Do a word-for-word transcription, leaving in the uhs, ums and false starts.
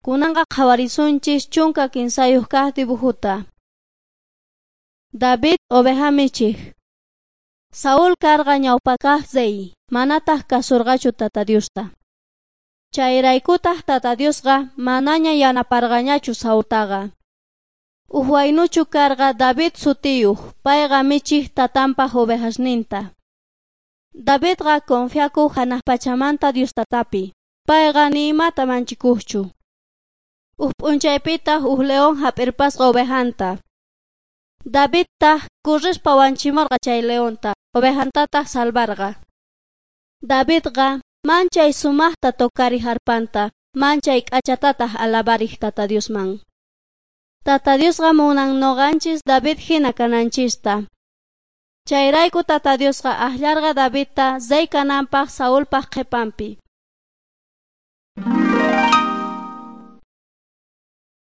Kunanga qhawarisunchis chunka kinsayuq kaq dibujuta. David oveja michik. Saúl karqa ñawpakaq zey, manataq kasurqachu Tata Diosta. Chayraykutaq Tata Diosqa manaña yanaparqañachu Saultaqa. Uhuaynuchu karqa David sutiyuq, payqa michik tatanpaq ovejasninta. Davidqa confiakuq hanaq pachamanta Diostatapi, payqa ni imata manchikuqchu. Uj p'unchaypitaq uj león hap'irpasqa ovejanta. Davidtaq kurrispa wanchimurqa chay leonta, ovejantataq salvarqa. Davidqa manchay sumaqta tokariq arpanta, manchay k'achatataq alabariq Tata Diosman. Tata Diosqa munan nuqanchis David hina kananchista. Chayrayku Tata Diosqa aklarqa Davidta zay kananpaq Saulpaq qhipanpi.